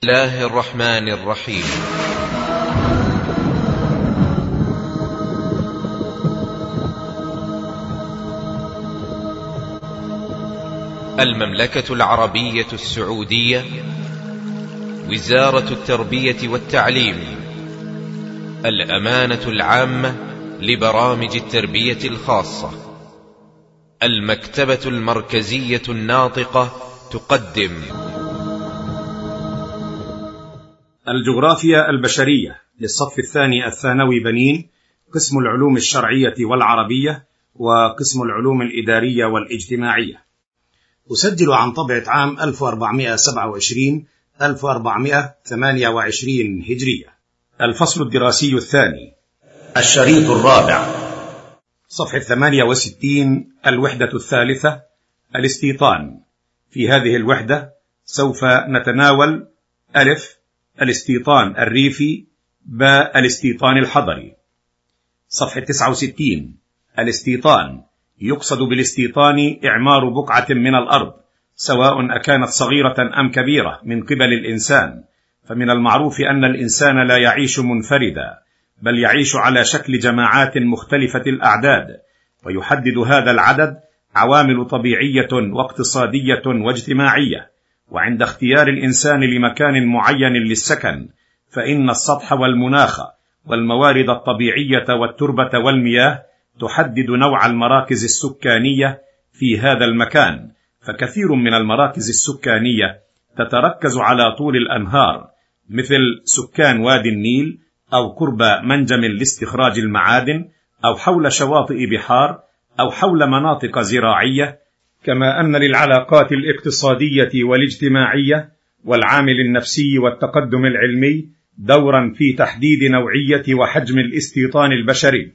الله الرحمن الرحيم. المملكة العربية السعودية، وزارة التربية والتعليم، الأمانة العامة لبرامج التربية الخاصة، المكتبة المركزية الناطقة تقدم الجغرافيا البشرية للصف الثاني الثانوي بنين، قسم العلوم الشرعية والعربية، وقسم العلوم الإدارية والاجتماعية. أسجل عن طبعة عام 1427-1428 هجرية. الفصل الدراسي الثاني، الشريط الرابع، صفحة 68، الوحدة الثالثة، الاستيطان. في هذه الوحدة سوف نتناول: ألف، الاستيطان الريفي، باء، الاستيطان الحضري. صفحة 69، الاستيطان. يقصد بالاستيطان إعمار بقعة من الأرض، سواء أكانت صغيرة أم كبيرة، من قبل الإنسان. فمن المعروف أن الإنسان لا يعيش منفردا، بل يعيش على شكل جماعات مختلفة الأعداد، ويحدد هذا العدد عوامل طبيعية واقتصادية واجتماعية. وعند اختيار الإنسان لمكان معين للسكن، فإن السطح والمناخ والموارد الطبيعية والتربة والمياه تحدد نوع المراكز السكانية في هذا المكان. فكثير من المراكز السكانية تتركز على طول الأنهار، مثل سكان وادي النيل، أو قرب منجم لاستخراج المعادن، أو حول شواطئ بحار، أو حول مناطق زراعية. كما أن للعلاقات الاقتصادية والاجتماعية والعامل النفسي والتقدم العلمي دورا في تحديد نوعية وحجم الاستيطان البشري،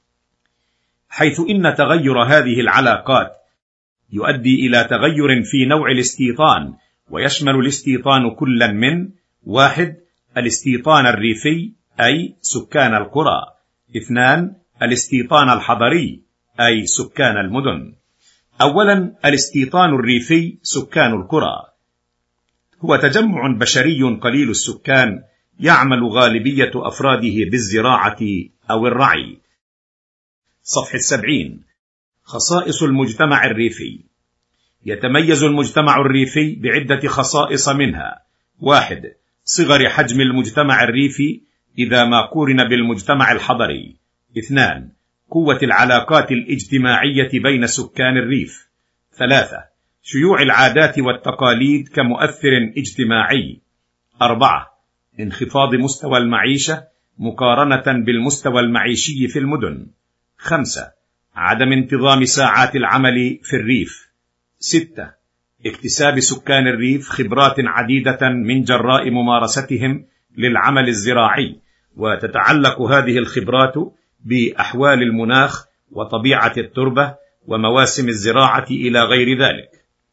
حيث إن تغير هذه العلاقات يؤدي إلى تغير في نوع الاستيطان، ويشمل الاستيطان كلا من: 1. الاستيطان الريفي، أي سكان القرى. 2. الاستيطان الحضري، أي سكان المدن. أولا، الاستيطان الريفي، سكان القرى، هو تجمع بشري قليل السكان يعمل غالبية أفراده بالزراعة أو الرعي. صفحة 70، خصائص المجتمع الريفي. يتميز المجتمع الريفي بعدة خصائص، منها: 1. صغر حجم المجتمع الريفي إذا ما قورن بالمجتمع الحضري. 2. قوة العلاقات الاجتماعية بين سكان الريف. 3. شيوع العادات والتقاليد كمؤثر اجتماعي. 4. انخفاض مستوى المعيشة مقارنة بالمستوى المعيشي في المدن. 5. عدم انتظام ساعات العمل في الريف. 6. اكتساب سكان الريف خبرات عديدة من جراء ممارستهم للعمل الزراعي، وتتعلق هذه الخبرات بأحوال المناخ وطبيعة التربة ومواسم الزراعة إلى غير ذلك.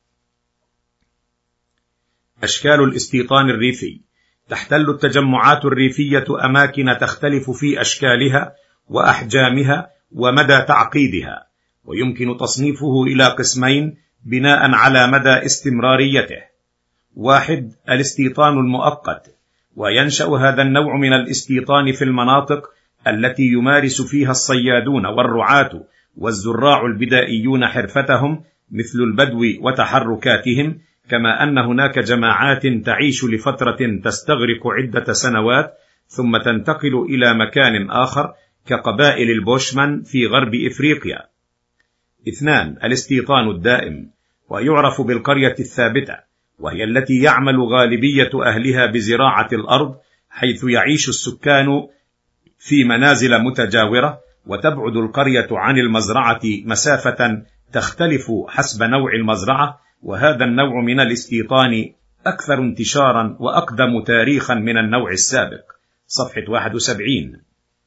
أشكال الاستيطان الريفي. تحتل التجمعات الريفية أماكن تختلف في أشكالها وأحجامها ومدى تعقيدها، ويمكن تصنيفه إلى قسمين بناء على مدى استمراريته. 1. الاستيطان المؤقت، وينشأ هذا النوع من الاستيطان في المناطق التي يمارس فيها الصيادون والرعاة والزراع البدائيون حرفتهم، مثل البدو وتحركاتهم. كما أن هناك جماعات تعيش لفترة تستغرق عدة سنوات ثم تنتقل إلى مكان آخر، كقبائل البوشمان في غرب إفريقيا. 2. الاستيطان الدائم، ويعرف بالقرية الثابتة، وهي التي يعمل غالبية أهلها بزراعة الأرض، حيث يعيش السكان في منازل متجاورة، وتبعد القرية عن المزرعة مسافة تختلف حسب نوع المزرعة. وهذا النوع من الاستيطان أكثر انتشارا وأقدم تاريخا من النوع السابق. صفحة 71.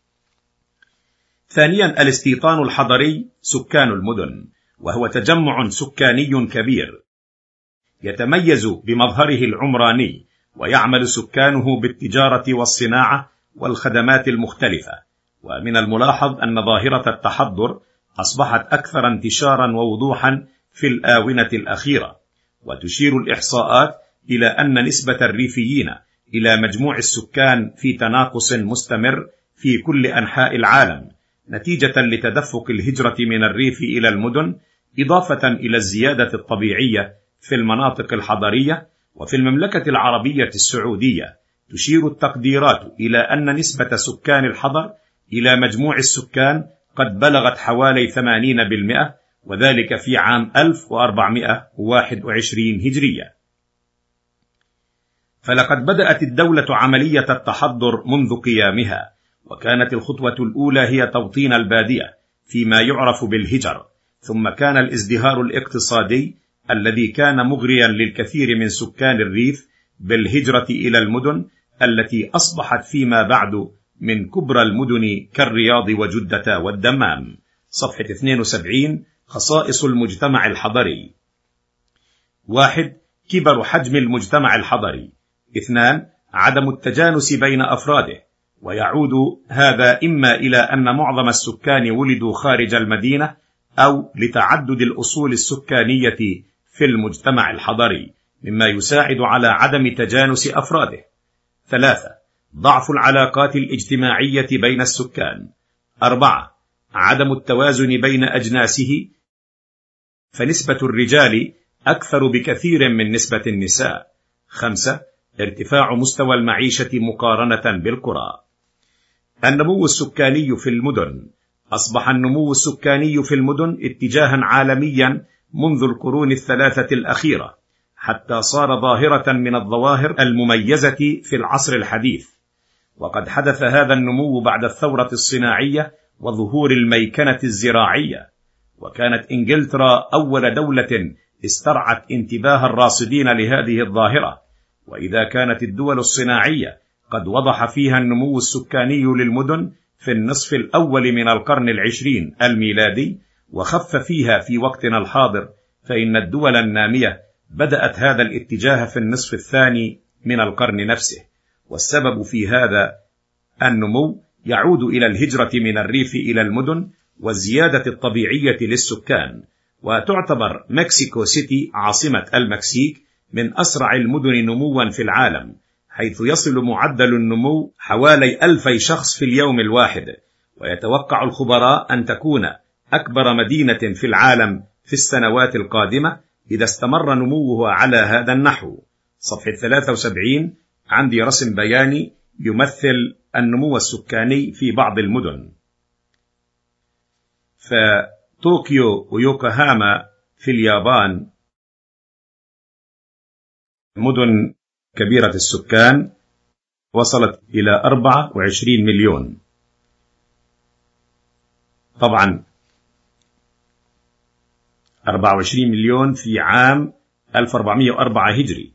ثانيا، الاستيطان الحضري، سكان المدن، وهو تجمع سكاني كبير يتميز بمظهره العمراني، ويعمل سكانه بالتجارة والصناعة والخدمات المختلفة. ومن الملاحظ أن ظاهرة التحضر أصبحت أكثر انتشارا ووضوحا في الآونة الأخيرة، وتشير الإحصاءات إلى أن نسبة الريفيين إلى مجموع السكان في تناقص مستمر في كل أنحاء العالم نتيجة لتدفق الهجرة من الريف إلى المدن، إضافة إلى الزيادة الطبيعية في المناطق الحضرية. وفي المملكة العربية السعودية تشير التقديرات إلى أن نسبة سكان الحضر إلى مجموع السكان قد بلغت حوالي 80%، وذلك في عام 1421 هجرية. فلقد بدأت الدولة عملية التحضر منذ قيامها، وكانت الخطوة الأولى هي توطين البادية فيما يعرف بالهجر، ثم كان الازدهار الاقتصادي الذي كان مغريا للكثير من سكان الريف بالهجرة إلى المدن التي أصبحت فيما بعد من كبرى المدن كالرياض وجدة والدمام. صفحة 72. خصائص المجتمع الحضري: 1. كبر حجم المجتمع الحضري. 2. عدم التجانس بين أفراده، ويعود هذا إما إلى أن معظم السكان ولدوا خارج المدينة أو لتعدد الأصول السكانية في المجتمع الحضري، مما يساعد على عدم تجانس أفراده. 3. ضعف العلاقات الاجتماعية بين السكان. 4. عدم التوازن بين أجناسه، فنسبة الرجال أكثر بكثير من نسبة النساء. 5. ارتفاع مستوى المعيشة مقارنة بالقرى. النمو السكاني في المدن. أصبح النمو السكاني في المدن اتجاها عالميا منذ القرون الثلاثة الأخيرة، حتى صار ظاهرة من الظواهر المميزة في العصر الحديث. وقد حدث هذا النمو بعد الثورة الصناعية وظهور الميكنة الزراعية، وكانت إنجلترا أول دولة استرعت انتباه الراصدين لهذه الظاهرة. وإذا كانت الدول الصناعية قد وضح فيها النمو السكاني للمدن في النصف الأول من القرن العشرين الميلادي، وخف فيها في وقتنا الحاضر، فإن الدول النامية بدأت هذا الاتجاه في النصف الثاني من القرن نفسه. والسبب في هذا النمو يعود إلى الهجرة من الريف إلى المدن والزيادة الطبيعية للسكان. وتعتبر مكسيكو سيتي عاصمة المكسيك من أسرع المدن نموا في العالم، حيث يصل معدل النمو حوالي 2000 شخص في اليوم الواحد. ويتوقع الخبراء أن تكون أكبر مدينة في العالم في السنوات القادمة إذا استمر نموه على هذا النحو. صفحة 73. عندي رسم بياني يمثل النمو السكاني في بعض المدن. فطوكيو ويوكوهاما في اليابان مدن كبيرة السكان، وصلت إلى 24 مليون. طبعا 24 مليون في عام 1404 هجري.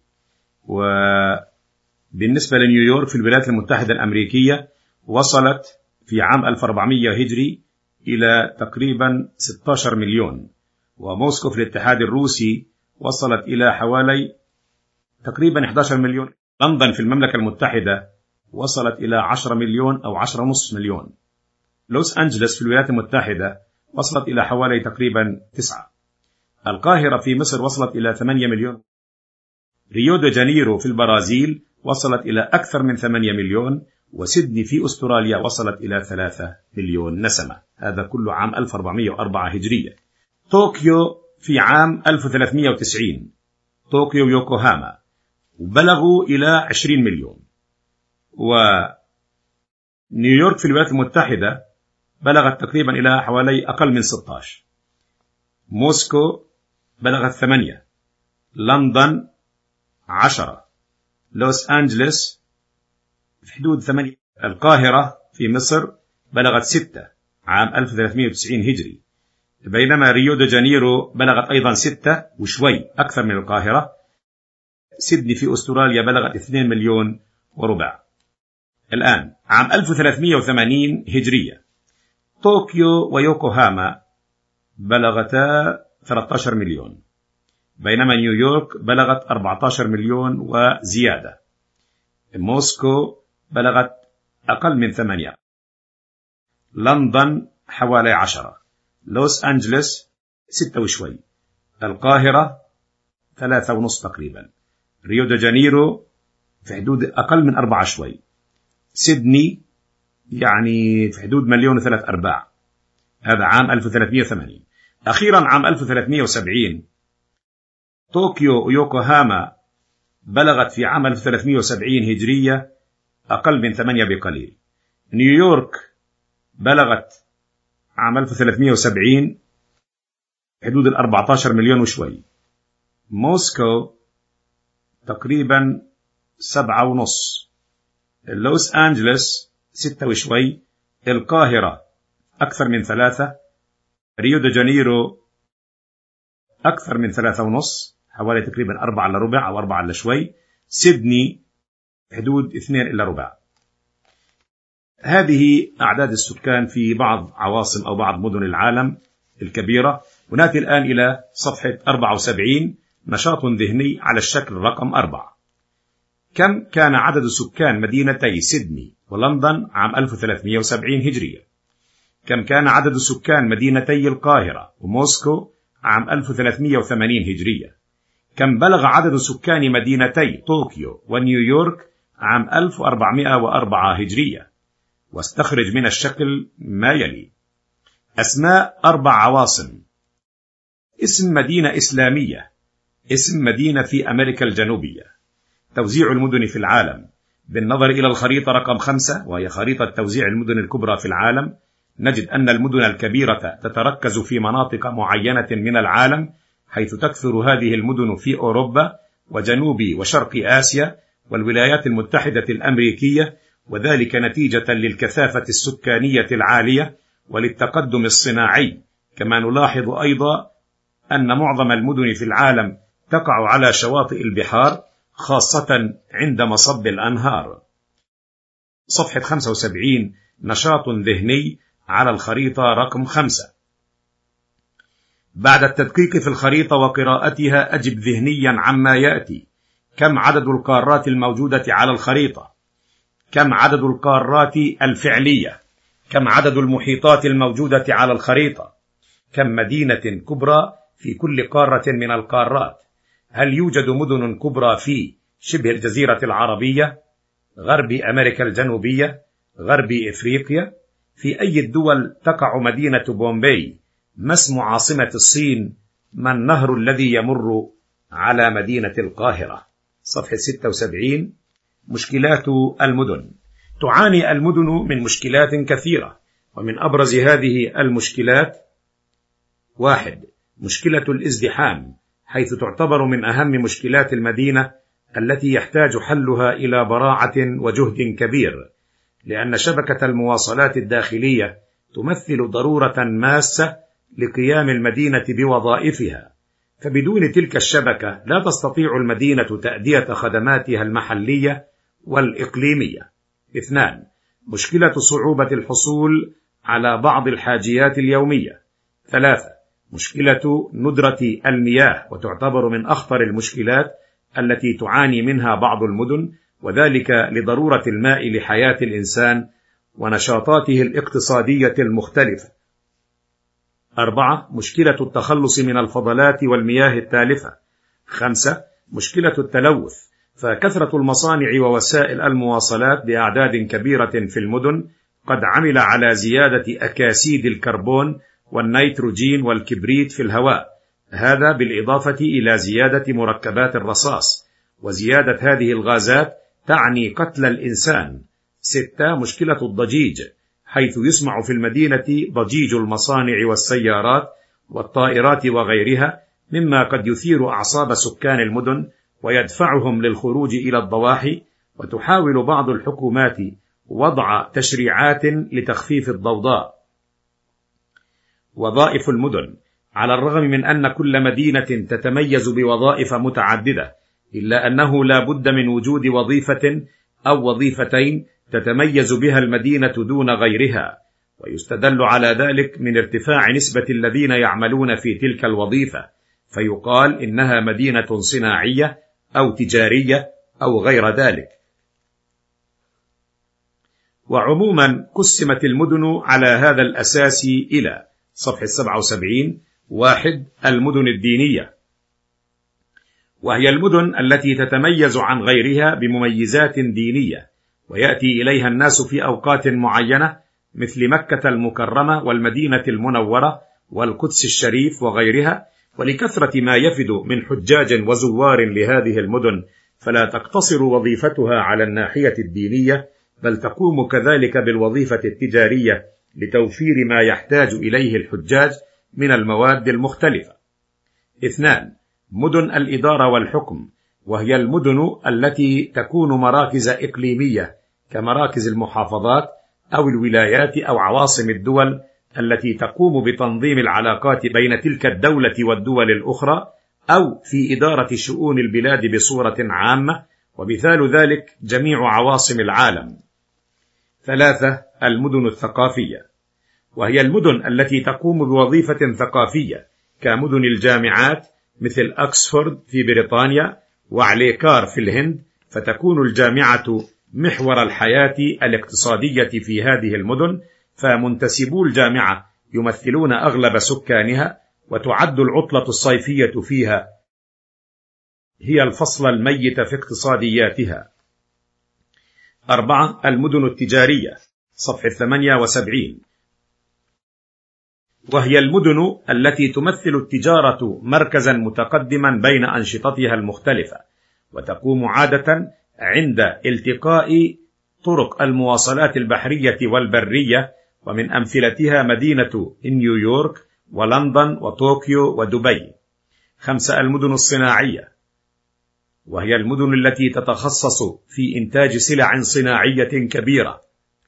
وبالنسبة لنيويورك في الولايات المتحدة الأمريكية وصلت في عام 1400 هجري إلى تقريبا 16 مليون. وموسكو في الاتحاد الروسي وصلت إلى حوالي تقريبا 11 مليون. لندن في المملكة المتحدة وصلت إلى 10 مليون أو 10.5 مليون. لوس أنجلس في الولايات المتحدة وصلت إلى حوالي تقريبا 9. القاهرة في مصر وصلت إلى 8 مليون. ريو دي جانيرو في البرازيل وصلت إلى أكثر من 8 مليون. وسيدني في أستراليا وصلت إلى 3 مليون نسمة. هذا كله عام 1404 هجرية. طوكيو في عام 1390، طوكيو ويوكوهاما وبلغوا إلى 20 مليون. ونيويورك في الولايات المتحدة بلغت تقريبا إلى حوالي أقل من 16. موسكو بلغت 8. لندن 10. لوس أنجلس في حدود 8. القاهرة في مصر بلغت 6 عام 1390 هجري، بينما ريو دي جانيرو بلغت أيضا 6 وشوي أكثر من القاهرة. سيدني في أستراليا بلغت 2 مليون وربع. الآن عام 1380 هجرية طوكيو ويوكوهاما بلغتا 13 مليون، بينما نيويورك بلغت 14 مليون وزيادة. موسكو بلغت أقل من 8. لندن حوالي 10. لوس أنجلس 6 وشوي. القاهرة 3.5 تقريبا. ريو دي جانيرو في حدود أقل من 4 شوي. سيدني يعني في حدود 1,300,000. هذا عام 1380. أخيرا عام 1370 طوكيو ويوكوهاما بلغت في عام 1370 هجرية أقل من 8 بقليل. نيويورك بلغت عام 1370 حدود 14 مليون وشوي. موسكو تقريبا 7.5. لوس أنجلس 6 وشوي. القاهرة أكثر من 3. ريو دي جانيرو أكثر من 3.5، حوالي تقريبا 4 إلا ربع أو 4 إلا شوي. سيدني حدود 2 إلا ربع. هذه أعداد السكان في بعض عواصم أو بعض مدن العالم الكبيرة. ونأتي الآن إلى صفحة 74، نشاط ذهني على الشكل رقم 4. كم كان عدد سكان مدينتي سيدني ولندن عام 1370 هجرية؟ كم كان عدد سكان مدينتي القاهرة وموسكو عام 1380 هجرية؟ كم بلغ عدد سكان مدينتي طوكيو ونيويورك عام 1404 هجرية؟ واستخرج من الشكل ما يلي: أسماء 4 عواصم. اسم مدينة إسلامية. اسم مدينة في أمريكا الجنوبية. توزيع المدن في العالم. بالنظر إلى الخريطة رقم 5 وهي خريطة توزيع المدن الكبرى في العالم، نجد أن المدن الكبيرة تتركز في مناطق معينة من العالم، حيث تكثر هذه المدن في أوروبا وجنوب وشرق آسيا والولايات المتحدة الأمريكية، وذلك نتيجة للكثافة السكانية العالية وللتقدم الصناعي. كما نلاحظ أيضا أن معظم المدن في العالم تقع على شواطئ البحار، خاصة عند مصب الأنهار. صفحة 75، نشاط ذهني على الخريطة رقم 5. بعد التدقيق في الخريطة وقراءتها أجب ذهنيا عما يأتي: كم عدد القارات الموجودة على الخريطة؟ كم عدد القارات الفعلية؟ كم عدد المحيطات الموجودة على الخريطة؟ كم مدينة كبرى في كل قارة من القارات؟ هل يوجد مدن كبرى في شبه الجزيرة العربية، غرب أمريكا الجنوبية، غرب إفريقيا؟ في أي الدول تقع مدينة بومباي؟ ما اسم عاصمة الصين؟ ما النهر الذي يمر على مدينة القاهرة؟ صفحة 76، مشكلات المدن. تعاني المدن من مشكلات كثيرة، ومن أبرز هذه المشكلات: 1. مشكلة الازدحام، حيث تعتبر من أهم مشكلات المدينة التي يحتاج حلها إلى براعة وجهد كبير، لأن شبكة المواصلات الداخلية تمثل ضرورة ماسة لقيام المدينة بوظائفها، فبدون تلك الشبكة لا تستطيع المدينة تأدية خدماتها المحلية والإقليمية. 2. مشكلة صعوبة الحصول على بعض الحاجيات اليومية. 3. مشكلة ندرة المياه، وتعتبر من أخطر المشكلات التي تعاني منها بعض المدن، وذلك لضرورة الماء لحياة الإنسان ونشاطاته الاقتصادية المختلفة. 4. مشكلة التخلص من الفضلات والمياه التالفة. 5. مشكلة التلوث، فكثرة المصانع ووسائل المواصلات بأعداد كبيرة في المدن قد عمل على زيادة أكاسيد الكربون والنيتروجين والكبريت في الهواء، هذا بالإضافة إلى زيادة مركبات الرصاص، وزيادة هذه الغازات تعني قتل الإنسان. 6. مشكلة الضجيج، حيث يسمع في المدينة ضجيج المصانع والسيارات والطائرات وغيرها، مما قد يثير أعصاب سكان المدن ويدفعهم للخروج إلى الضواحي. وتحاول بعض الحكومات وضع تشريعات لتخفيف الضوضاء. وظائف المدن: على الرغم من أن كل مدينة تتميز بوظائف متعددة، إلا أنه لا بد من وجود وظيفة أو وظيفتين تتميز بها المدينة دون غيرها، ويستدل على ذلك من ارتفاع نسبة الذين يعملون في تلك الوظيفة، فيقال إنها مدينة صناعية أو تجارية أو غير ذلك. وعموما قسمت المدن على هذا الأساس إلى: صفحة 77، 1. المدن الدينية، وهي المدن التي تتميز عن غيرها بمميزات دينية، ويأتي إليها الناس في أوقات معينة مثل مكة المكرمة والمدينة المنورة والقدس الشريف وغيرها، ولكثرة ما يفد من حجاج وزوار لهذه المدن فلا تقتصر وظيفتها على الناحية الدينية، بل تقوم كذلك بالوظيفة التجارية لتوفير ما يحتاج إليه الحجاج من المواد المختلفة. 2. مدن الإدارة والحكم، وهي المدن التي تكون مراكز إقليمية كمراكز المحافظات أو الولايات أو عواصم الدول التي تقوم بتنظيم العلاقات بين تلك الدولة والدول الأخرى، أو في إدارة شؤون البلاد بصورة عامة، ومثال ذلك جميع عواصم العالم. 3. المدن الثقافية، وهي المدن التي تقوم بوظيفة ثقافية كمدن الجامعات مثل أكسفورد في بريطانيا وعليكار في الهند، فتكون الجامعة محور الحياة الاقتصادية في هذه المدن، فمنتسبو الجامعة يمثلون أغلب سكانها، وتعد العطلة الصيفية فيها هي الفصل الميت في اقتصادياتها. 4. المدن التجارية، صفحة 78، وهي المدن التي تمثل التجارة مركزا متقدما بين أنشطتها المختلفة، وتقوم عادة عند التقاء طرق المواصلات البحرية والبرية، ومن أمثلتها مدينة نيويورك ولندن وطوكيو ودبي. 5. المدن الصناعية، وهي المدن التي تتخصص في إنتاج سلع صناعية كبيرة،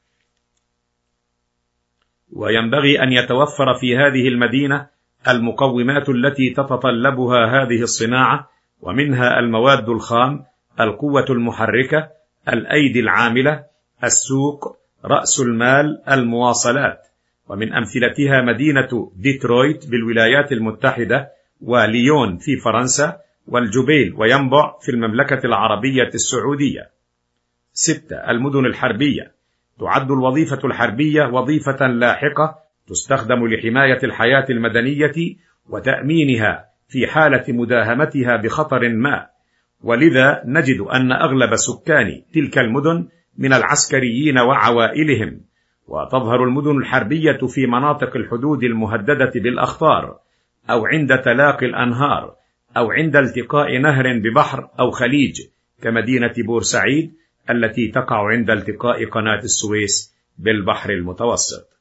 وينبغي أن يتوفر في هذه المدينة المقومات التي تتطلبها هذه الصناعة، ومنها المواد الخام، القوة المحركة، الأيدي العاملة، السوق، رأس المال، المواصلات. ومن أمثلتها مدينة ديترويت بالولايات المتحدة، وليون في فرنسا، والجبيل وينبع في المملكة العربية السعودية. 6. المدن الحربية، تعد الوظيفة الحربية وظيفة لاحقة تستخدم لحماية الحياة المدنية وتأمينها في حالة مداهمتها بخطر ما، ولذا نجد أن أغلب سكان تلك المدن من العسكريين وعوائلهم، وتظهر المدن الحربية في مناطق الحدود المهددة بالأخطار، أو عند تلاقي الأنهار، أو عند التقاء نهر ببحر أو خليج كمدينة بورسعيد التي تقع عند التقاء قناة السويس بالبحر المتوسط.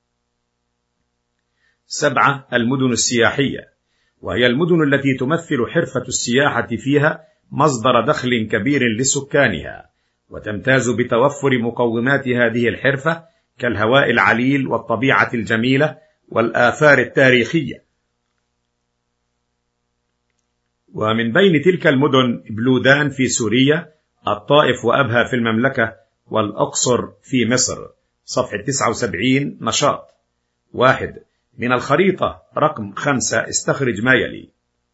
7. المدن السياحية، وهي المدن التي تمثل حرفة السياحة فيها مصدر دخل كبير لسكانها، وتمتاز بتوفر مقومات هذه الحرفة كالهواء العليل والطبيعة الجميلة والآثار التاريخية. ومن بين تلك المدن بلودان في سوريا، الطائف وأبها في المملكة، والأقصر في مصر. صفحة 79 نشاط. 1. من الخريطة رقم 5 استخرج ما يلي: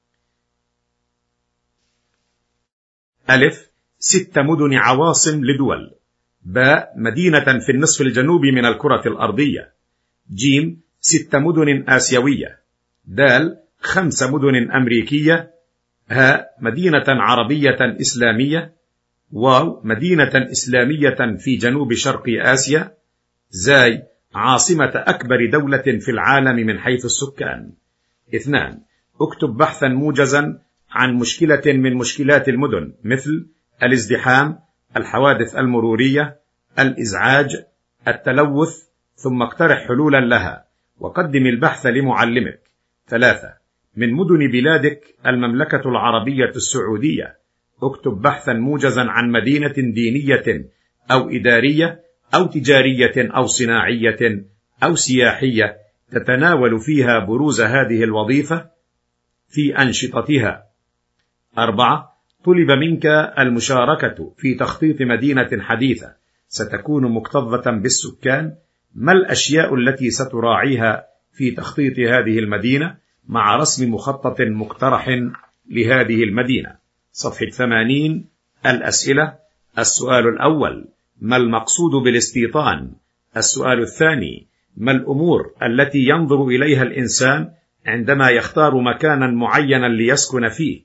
أ. 6 مدن عواصم لدول. ب. مدينة في النصف الجنوبي من الكرة الأرضية. ج. 6 مدن آسيوية. د. 5 مدن أمريكية. ه. مدينة عربية إسلامية. واو. مدينة إسلامية في جنوب شرق آسيا. زاي. عاصمة أكبر دولة في العالم من حيث السكان. 2. اكتب بحثا موجزا عن مشكلة من مشكلات المدن، مثل الازدحام، الحوادث المرورية، الإزعاج، التلوث، ثم اقترح حلولا لها، وقدم البحث لمعلمك. 3. من مدن بلادك المملكة العربية السعودية، اكتب بحثا موجزا عن مدينة دينية أو إدارية أو تجارية أو صناعية أو سياحية تتناول فيها بروز هذه الوظيفة في أنشطتها. 4. طلب منك المشاركة في تخطيط مدينة حديثة ستكون مكتظة بالسكان. ما الأشياء التي ستراعيها في تخطيط هذه المدينة مع رسم مخطط مقترح لهذه المدينة؟ صفحة 80. الأسئلة. السؤال الأول: ما المقصود بالاستيطان؟ السؤال الثاني: ما الأمور التي ينظر إليها الإنسان عندما يختار مكانا معينا ليسكن فيه؟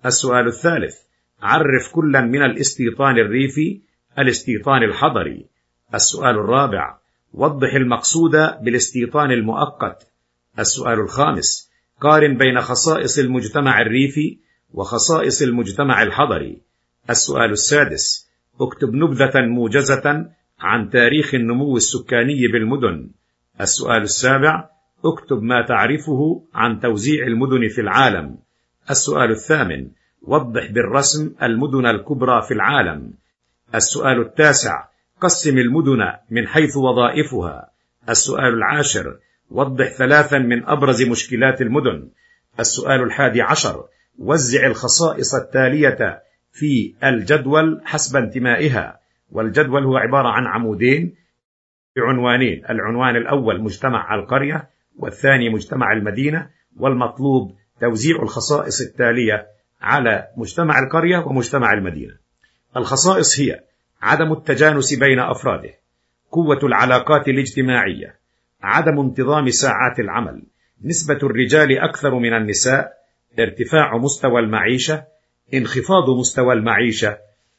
السؤال الثالث: عرف كلا من الاستيطان الريفي، الاستيطان الحضري. السؤال الرابع: وضح المقصود بالاستيطان المؤقت. السؤال الخامس: قارن بين خصائص المجتمع الريفي وخصائص المجتمع الحضري. السؤال السادس: اكتب نبذة موجزة عن تاريخ النمو السكاني بالمدن. السؤال السابع: اكتب ما تعرفه عن توزيع المدن في العالم. السؤال الثامن: وضح بالرسم المدن الكبرى في العالم. السؤال التاسع: قسم المدن من حيث وظائفها. السؤال العاشر: وضح 3 من أبرز مشكلات المدن. السؤال 11: وزع الخصائص التالية في الجدول حسب انتمائها. والجدول هو عبارة عن عمودين بعنوانين: العنوان الأول مجتمع القرية، والثاني مجتمع المدينة، والمطلوب توزيع الخصائص التالية على مجتمع القرية ومجتمع المدينة. الخصائص هي: عدم التجانس بين أفراده، قوة العلاقات الاجتماعية، عدم انتظام ساعات العمل، نسبة الرجال أكثر من النساء، ارتفاع مستوى المعيشة، انخفاض مستوى المعيشة،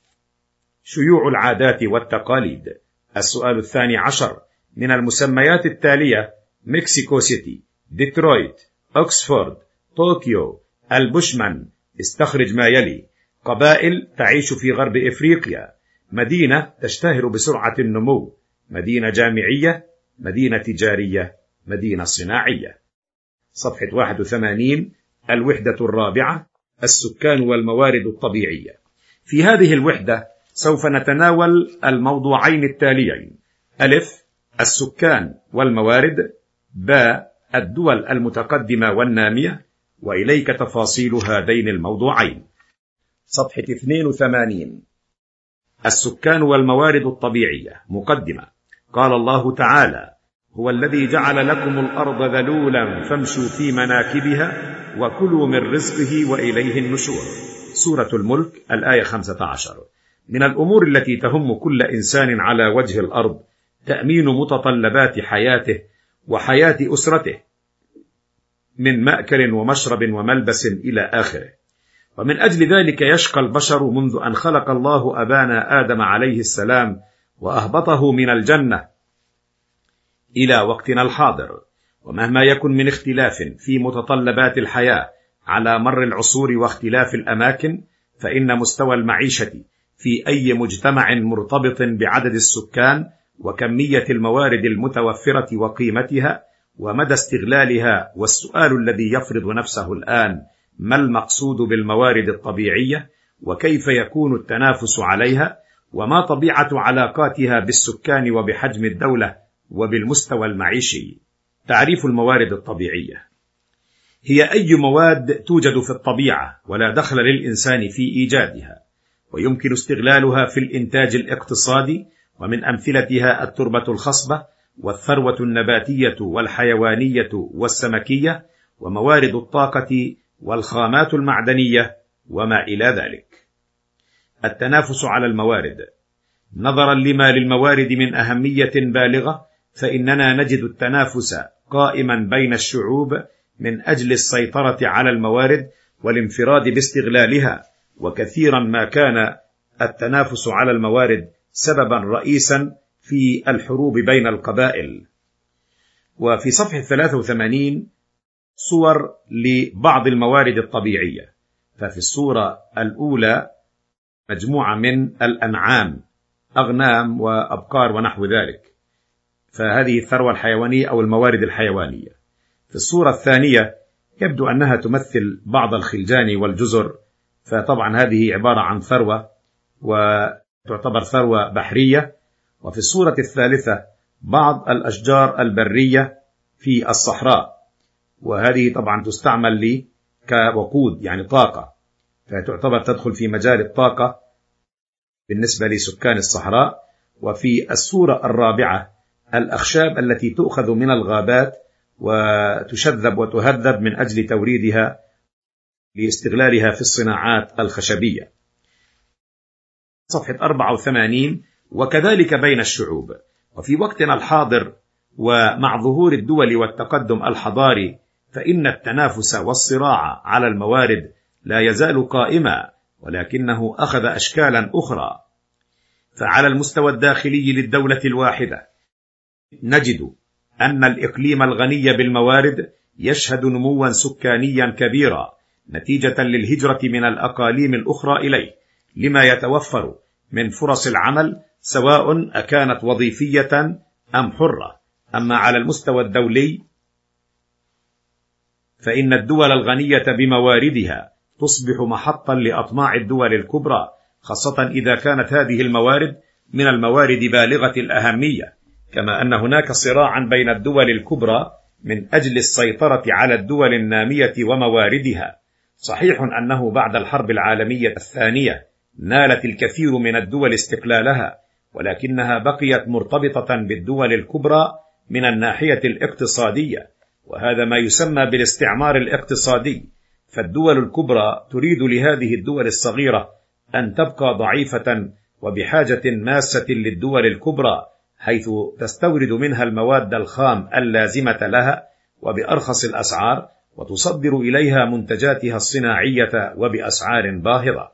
شيوع العادات والتقاليد. السؤال 12: من المسميات التالية: مكسيكو سيتي، ديترويت، أكسفورد، طوكيو، البوشمان. استخرج ما يلي: قبائل تعيش في غرب إفريقيا، مدينة تشتهر بسرعة النمو، مدينة جامعية، مدينة تجارية، مدينة صناعية. صفحة 81. الوحدة الرابعة: السكان والموارد الطبيعية. في هذه الوحدة سوف نتناول الموضوعين التاليين: ألف: السكان والموارد، باء: الدول المتقدمة والنامية. وإليك تفاصيل هذين الموضوعين. صفحة 82. السكان والموارد الطبيعية. مقدمة. قال الله تعالى: هو الذي جعل لكم الأرض ذلولا فامشوا في مناكبها وكلوا من رزقه وإليه النشور. سورة الملك، الآية 15. من الأمور التي تهم كل إنسان على وجه الأرض تأمين متطلبات حياته وحياة أسرته، من مأكل ومشرب وملبس إلى آخره. ومن أجل ذلك يشقى البشر منذ أن خلق الله أبانا آدم عليه السلام وأهبطه من الجنة إلى وقتنا الحاضر. ومهما يكن من اختلاف في متطلبات الحياة على مر العصور واختلاف الأماكن، فإن مستوى المعيشة في أي مجتمع مرتبط بعدد السكان وكمية الموارد المتوفرة وقيمتها ومدى استغلالها. والسؤال الذي يفرض نفسه الآن: ما المقصود بالموارد الطبيعية؟ وكيف يكون التنافس عليها؟ وما طبيعة علاقاتها بالسكان وبحجم الدولة وبالمستوى المعيشي؟ تعريف الموارد الطبيعية: هي أي مواد توجد في الطبيعة ولا دخل للإنسان في إيجادها، ويمكن استغلالها في الإنتاج الاقتصادي، ومن أمثلتها التربة الخصبة والثروة النباتية والحيوانية والسمكية، وموارد الطاقة والخامات المعدنية وما إلى ذلك. التنافس على الموارد: نظرا لما للموارد من أهمية بالغة، فإننا نجد التنافس قائما بين الشعوب من أجل السيطرة على الموارد والانفراد باستغلالها. وكثيرا ما كان التنافس على الموارد سببا رئيسا في الحروب بين القبائل. وفي صفحة 83 صور لبعض الموارد الطبيعية. ففي الصورة الأولى مجموعة من الأنعام، أغنام وأبقار ونحو ذلك، فهذه الثروة الحيوانية أو الموارد الحيوانية. في الصورة الثانية يبدو أنها تمثل بعض الخلجان والجزر، فطبعا هذه عبارة عن ثروة وتعتبر ثروة بحرية. وفي الصورة الثالثة بعض الأشجار البرية في الصحراء، وهذه طبعا تستعمل كوقود يعني طاقة، فتعتبر تدخل في مجال الطاقة بالنسبة لسكان الصحراء. وفي الصورة الرابعة الأخشاب التي تؤخذ من الغابات وتشذب وتهذب من أجل توريدها لاستغلالها في الصناعات الخشبية. صفحة 84. وكذلك بين الشعوب. وفي وقتنا الحاضر ومع ظهور الدول والتقدم الحضاري، فإن التنافس والصراع على الموارد لا يزال قائما، ولكنه أخذ أشكالا أخرى. فعلى المستوى الداخلي للدولة الواحدة نجد أن الإقليم الغني بالموارد يشهد نموا سكانيا كبيرا نتيجة للهجرة من الأقاليم الأخرى إليه، لما يتوفر من فرص العمل سواء أكانت وظيفية أم حرة. أما على المستوى الدولي فإن الدول الغنية بمواردها تصبح محطا لأطماع الدول الكبرى، خاصة إذا كانت هذه الموارد من الموارد بالغة الأهمية، كما أن هناك صراعا بين الدول الكبرى من أجل السيطرة على الدول النامية ومواردها. صحيح أنه بعد الحرب العالمية الثانية نالت الكثير من الدول استقلالها، ولكنها بقيت مرتبطة بالدول الكبرى من الناحية الاقتصادية، وهذا ما يسمى بالاستعمار الاقتصادي. فالدول الكبرى تريد لهذه الدول الصغيرة أن تبقى ضعيفة وبحاجة ماسة للدول الكبرى، حيث تستورد منها المواد الخام اللازمة لها وبأرخص الأسعار، وتصدر إليها منتجاتها الصناعية وبأسعار باهظة.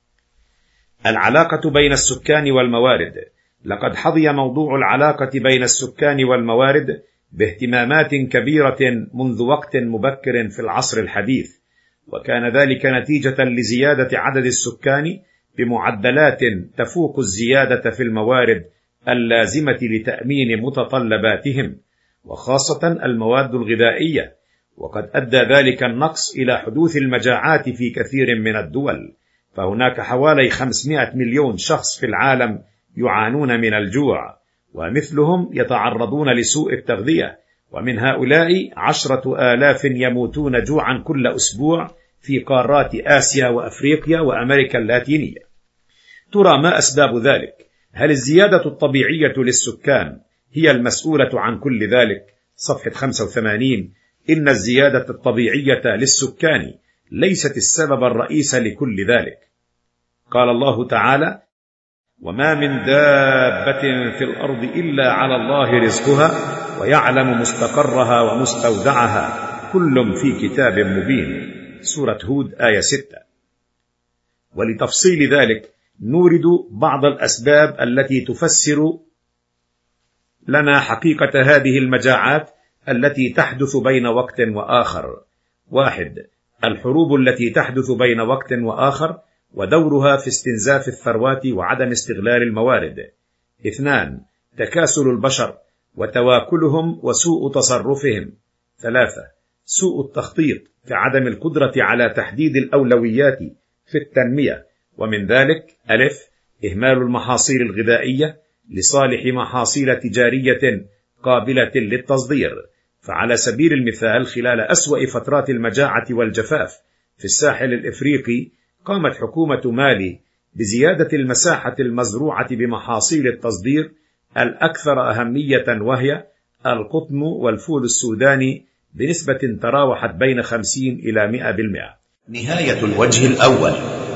العلاقة بين السكان والموارد. لقد حظي موضوع العلاقة بين السكان والموارد باهتمامات كبيرة منذ وقت مبكر في العصر الحديث، وكان ذلك نتيجة لزيادة عدد السكان بمعدلات تفوق الزيادة في الموارد اللازمة لتأمين متطلباتهم، وخاصة المواد الغذائية، وقد أدى ذلك النقص إلى حدوث المجاعات في كثير من الدول. فهناك حوالي 500 مليون شخص في العالم يعانون من الجوع، ومثلهم يتعرضون لسوء التغذية، ومن هؤلاء 10,000 يموتون جوعا كل أسبوع في قارات آسيا وأفريقيا وأمريكا اللاتينية. ترى ما أسباب ذلك؟ هل الزيادة الطبيعية للسكان هي المسؤولة عن كل ذلك؟ صفحة 85. إن الزيادة الطبيعية للسكان ليست السبب الرئيس لكل ذلك. قال الله تعالى: وما من دابة في الأرض إلا على الله رزقها ويعلم مستقرها ومستودعها كل في كتاب مبين. سورة هود آية 6. ولتفصيل ذلك نورد بعض الأسباب التي تفسر لنا حقيقة هذه المجاعات التي تحدث بين وقت وآخر. 1. الحروب التي تحدث بين وقت وآخر ودورها في استنزاف الثروات وعدم استغلال الموارد. 2. تكاسل البشر وتواكلهم وسوء تصرفهم. 3. سوء التخطيط كعدم القدرة على تحديد الأولويات في التنمية، ومن ذلك: إهمال المحاصيل الغذائية لصالح محاصيل تجارية قابلة للتصدير. فعلى سبيل المثال خلال أسوأ فترات المجاعة والجفاف في الساحل الإفريقي قامت حكومة مالي بزيادة المساحة المزروعة بمحاصيل التصدير الأكثر أهمية، وهي القطن والفول السوداني، بنسبة تراوحت بين 50 إلى 100%. نهاية الوجه الأول.